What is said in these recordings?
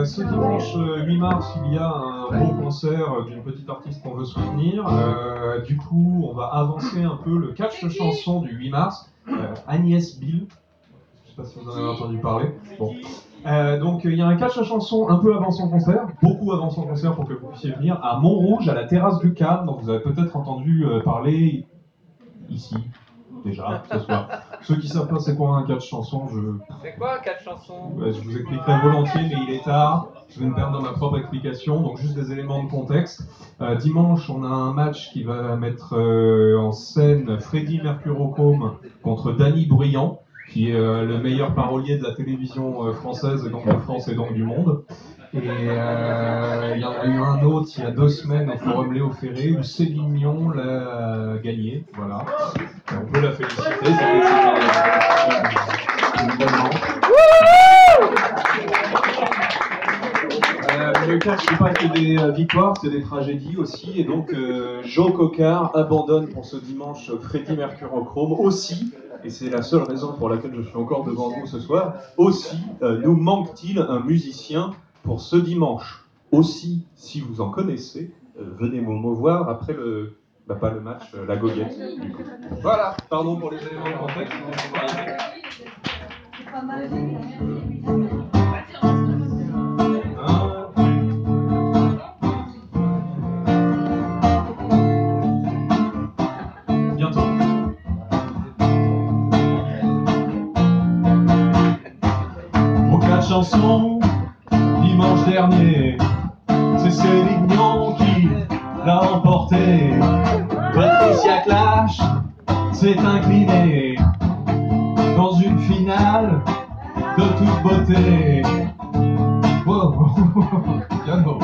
Ce dimanche 8 mars, il y a un beau concert d'une petite artiste qu'on veut soutenir. Du coup, on va avancer un peu le catch chanson du 8 mars. Agnès Bill, je ne sais pas si vous en avez entendu parler. Bon. Donc il y a un catch chanson un peu avant son concert, beaucoup avant son concert pour que vous puissiez venir à Montrouge, à la terrasse du Cannes, dont vous avez peut-être entendu parler ici. Déjà, ce soir. Ceux qui savent pas c'est quoi un catch chanson, C'est quoi un catch chanson? je vous expliquerai volontiers, mais il est tard. Je vais me perdre dans ma propre explication, donc juste des éléments de contexte. Dimanche, on a un match qui va mettre en scène Freddie Mercurochrome contre Danny Briand, qui est le meilleur parolier de la télévision française, et donc de France et donc du monde. Et il y en a eu un autre il y a 2 semaines au Forum Léo Ferré où Céline Dion l'a gagné. Voilà. On peut la féliciter. Le catch, c'est pas que des victoires, c'est des tragédies aussi. Et donc, Joe Cocker abandonne pour ce dimanche Freddie Mercurochrome aussi. Et c'est la seule raison pour laquelle je suis encore devant vous ce soir. Aussi, nous manque-t-il un musicien pour ce dimanche? Aussi, si vous en connaissez, venez me voir après le... Bah, pas le match, la goguette. Du coup. Voilà, pardon pour les éléments de contexte. Bientôt. Au catch chanson, dimanche dernier, c'est Céline Dion qui l'a emporté. Patricia Clash s'est inclinée dans une finale de toute beauté. Wow. Piano.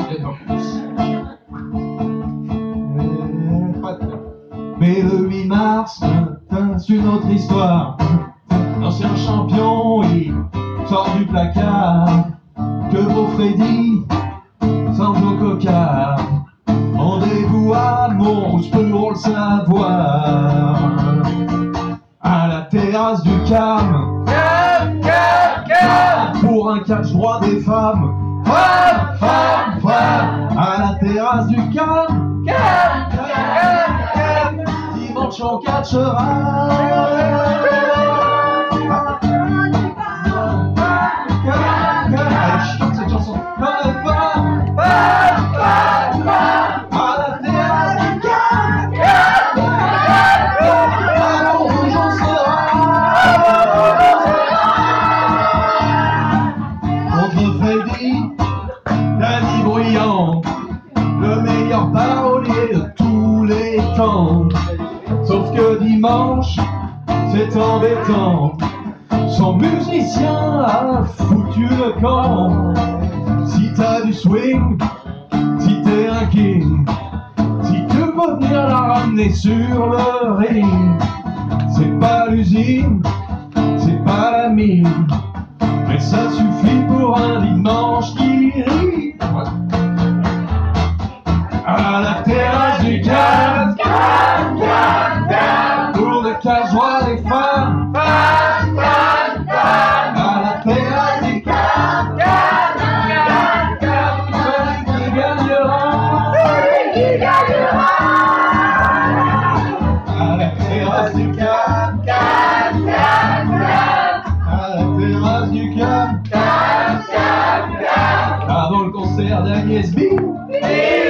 Mais le 8 mars, c'est une autre histoire. L'ancien champion, il sort du placard. Que vaut Freddy sans Joe Cocker? Rendez-vous à Montrouge pour le savoir. À la terrasse du Cam, pour un catch droit des femmes. À la terrasse du Cam, dimanche on catchera. Je chante cette chanson. Danny Briand, le meilleur parolier de tous les temps. Sauf que dimanche, c'est embêtant. Son musicien a foutu le camp. Si t'as du swing, si t'es un king, si tu veux venir la ramener sur le ring, c'est pas l'usine, c'est pas la mine, mais ça suffit pour un dimanche qui rit. À la terrasse du Cannes, pour le catch droit des femmes. À la terrasse du Cannes, celui qui gagnera. À la terrasse du Cannes, à la terrasse du Cannes, avant le concert d'Agnès Bill.